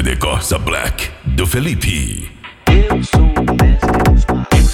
The Corsa Black, do Felipe. Eu sou o mestre dos magos.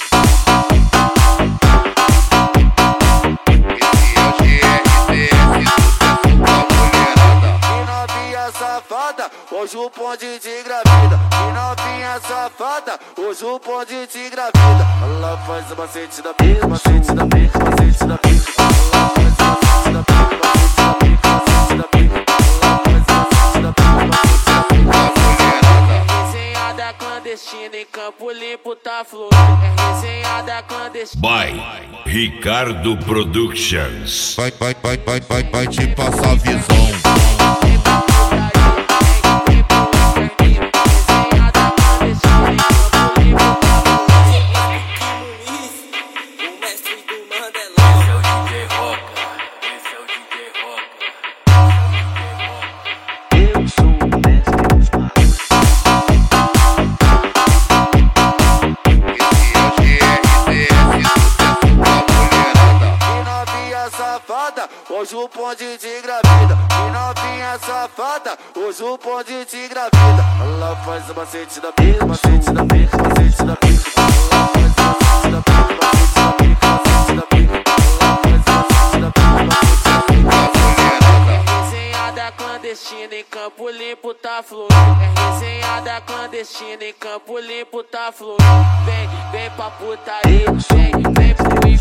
E novinha safada, hoje o bonde te engravida. E novinha safada, hoje o bonde te engravida. Ela faz o macete da pica, macete da pica, macete da pica. Ela faz o macete da pica, macete da pica, macete da pica. Ela faz o macete da pica, macete da pica. Resenhada clandestina em Campo Limpo tá fluindo. É resenhada clandestina. By Ricardo Productions. Vai te passar a visão. Hoje o bonde te engravida. E novinha safada, hoje o bonde te engravida. Ela faz o macete da pica, macete da pica, macete da pica. Ela faz o macete da pica, macete da pica, macete da pica. Ela faz o macete da pica, macete da pica. Resenhada clandestina em Campo Limpo tá fluindo. É resenhada clandestina em Campo Limpo tá fluindo. Vem pra putaria, vem pro